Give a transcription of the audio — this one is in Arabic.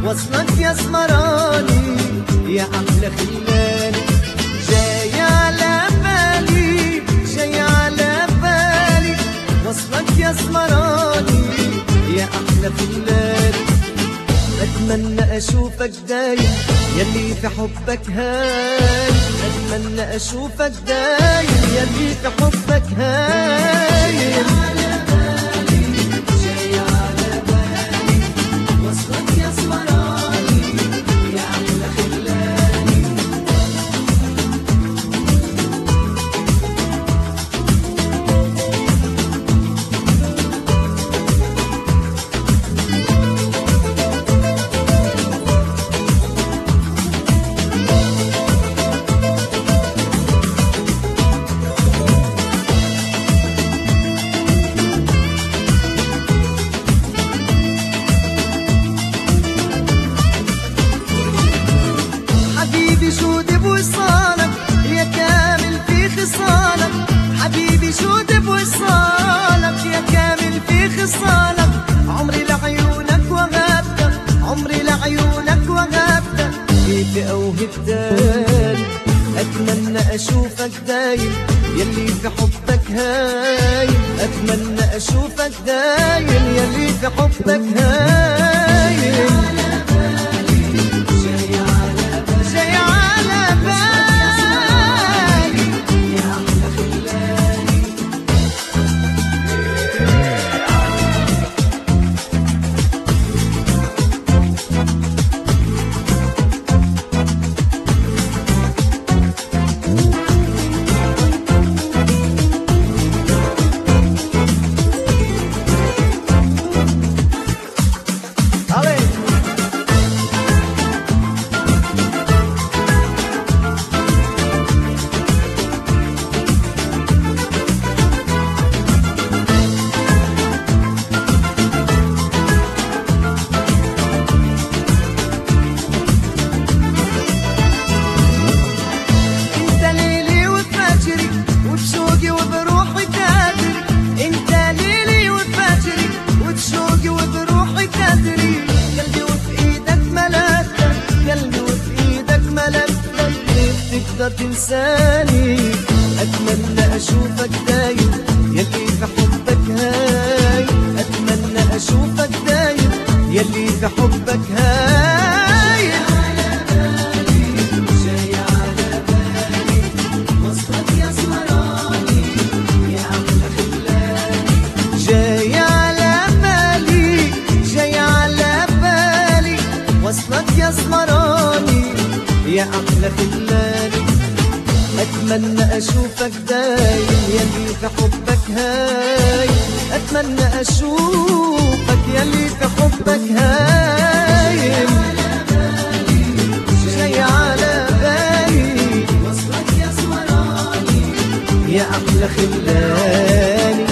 وصلك يا اسمراني يا احلى خلاني. جاي على بالي جاي على بالي وصلك يا اسمراني يا احلى خلاني. اتمنى اشوفك دايم يلي في حبك هايم. اتمنى اشوفك دايم يلي في حبك هايم. حبيبي شو بوصالك يا كامل في خصالك. حبيبي شو بوصالك يا كامل في خصالك. عمري لعيونك وغبتك عمري لعيونك وغبتك كيف اوهبتك. اتمنى اشوفك دايم يلي في حبك هايم. اتمنى اشوفك دايم يلي في حبك هايم. تقدر تنساني. اتمنى اشوفك دايم يلي في حبك هاي. اتمنى اشوفك دايم يلي في حبك هاي. جاي على بالي وصلك يا اسمراني يا احلى خلاني. جاي على بالي جاي على بالي وصلك يا اسمراني يا احلى خلاني. اتمنى اشوفك دايم يلي في حبك هاي. اتمنى اشوفك يلي في حبك هايم. جاي على بالي وصلك يا اسمراني يا احلى خلاني.